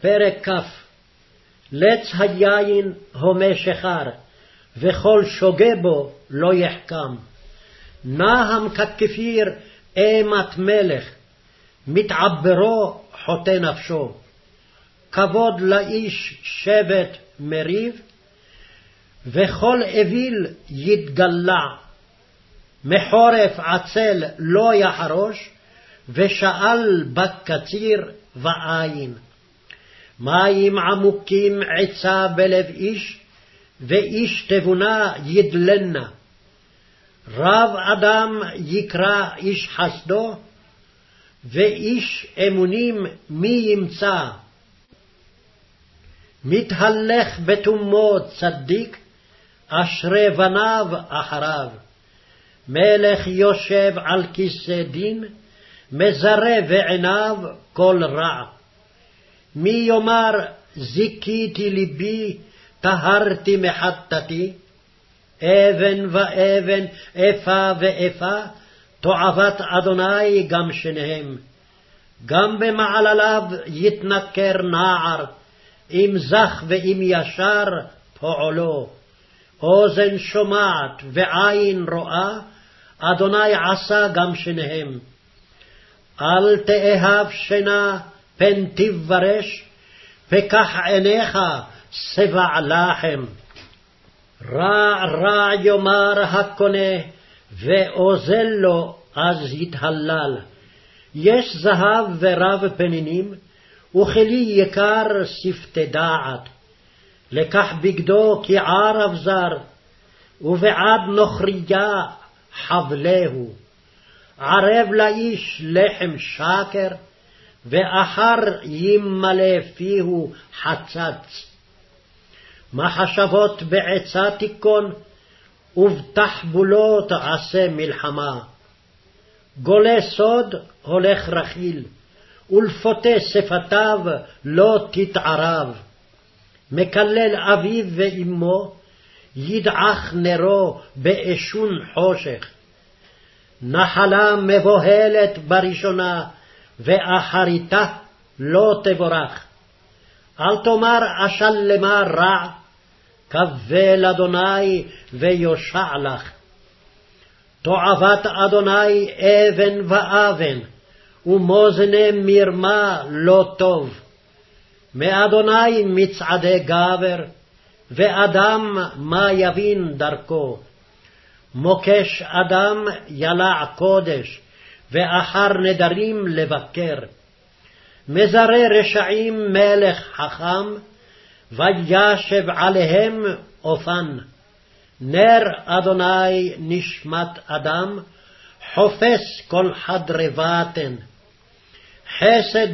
פרק כ'. לץ היין הומה שחר, וכל שוגה בו לא יחכם. נהם ככפיר אימת מלך, מתעברו חוטא נפשו. כבוד לאיש שבט מריב, וכל אוויל יתגלע. מחורף עצל לא יחרוש, ושאל בקציר ועין. מים עמוקים עצה בלב איש, ואיש תבונה ידלנה. רב אדם יקרא איש חסדו, ואיש אמונים מי ימצא. מתהלך בתומו צדיק, אשרי בניו אחריו. מלך יושב על כיסא דין, מזרה בעיניו כל רע. מי יאמר זיכיתי ליבי, טהרתי מחטאתי? אבן ואבן, איפה ואיפה, תועבת אדוני גם שניהם. גם במעלליו יתנכר נער, אם זך ואם ישר פועלו. אוזן שומעת ועין רואה, אדוני עשה גם שניהם. אל תאהב שינה פן תברש, פקח עיניך שבע לחם. רע רע יאמר הקונה, ואוזל לו אז יתהלל. יש זהב ורב פנינים, וכלי יקר שפתי דעת. לקח בגדו כער אבזר, ובעד נוכריה חבלהו. ערב לאיש לחם שקר, ואחר ימלא פיהו חצץ. מחשבות בעצה תיכון, ובתחבולות עשה מלחמה. גולה סוד הולך רכיל, ולפותה שפתיו לא תתערב. מקלל אביו ואמו, ידעך נרו באשון חושך. נחלה מבוהלת בראשונה, ואחריתה לא תבורך. אל תאמר אשלמה רע, קבל אדוני ויושע לך. תועבת אדוני אבן ואבן, ומאזני מרמה לא טוב. מאדוני מצעדי גבר, ואדם מה יבין דרכו. מוקש אדם ילע קודש, ואחר נדרים לבקר. מזרה רשעים מלך חכם, וישב עליהם אופן. נר אדוני נשמת אדם, חופש כל חדרי בטן. חסד